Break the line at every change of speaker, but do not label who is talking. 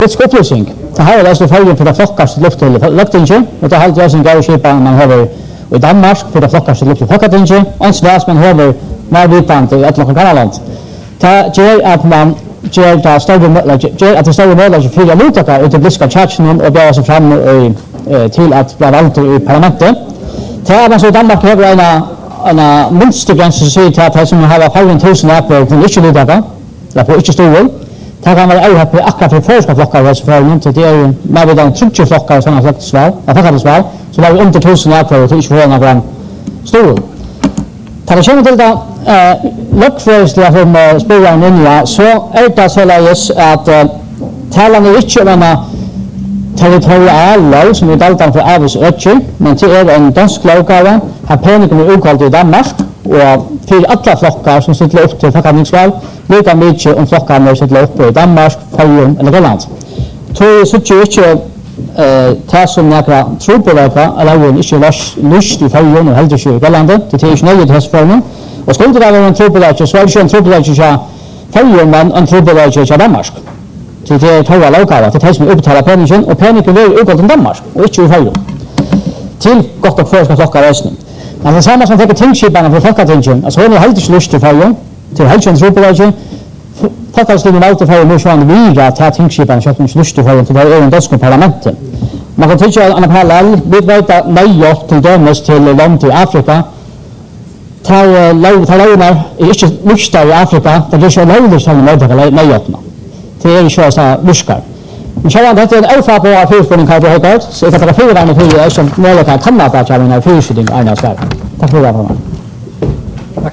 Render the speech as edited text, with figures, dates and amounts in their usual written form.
politisk upplysning. Det här är alltså följen för det flockas luft till luftingen och det har jag sin gauskipa man har i Danmark för det flockas till luft till flockatinge och svärs man har mer vitande i ett lokalland. Det ger att man ger det större mål för att mottaka ut i bliska chatchen och bära sig fram till att bli valt i parlamentet. Det är alltså Danmark har en minstagräns så säger till att som har 5,000 appar från inte lidaka. Det får inte stå. Det kan vara över på akkurat för förska flockar så för inte det är med de 30 flockar såna flocksvar. Jag fattar det svar. Så var vi under 1000 appar och inte får några stor. Det kommer till det lockförsliga från spåren innan så är det så läges att talan är inte om en territorial lag som är daltan för Aarhus Ötcher, men det är en dansk lagare. Här penningen är utkalt i Danmark och för alla flockar som sitter upp till förhandlingsval lika mycket om flockarna sitter upp i Danmark, Färjön eller Grönland. Så sitter inte det som några trupolöka eller inte lust i Färjön och helt i Grönland. Det är inte nöjligt i hästformen. Och skulle det vara en trupolöka så är det inte en trupolöka i Färjön men en trupolöka i Danmark. Så det är två lagare. Det är som uppbetalar penningen och penningen är utkalt i Danmark och inte i Färjön. Till gott och förska flockar röstning. Men det är samma som tänker tingskiparna för folketingen. Alltså hon är helt inte lust i Färjön. Det är helt inte trupolöka. Folketingen alltid Färjön nu så han viga att ha tingskiparna så att de inte lust i Färjön för det är en dansk parlamentet. Man kan tycka en parallell. Vi vet att nejot till dömes till land i Afrika. Ta launar är inte lysstar i Afrika. Det är så lovligt som de möter nejotna. Det är inte så lyskar. Men själva det är en överfarbara fyrspårning här på Högard. Så jag kan ta fyra värna för som möjlighet att komma på att jag menar fyrskydning Arna Sverige. Tack för det.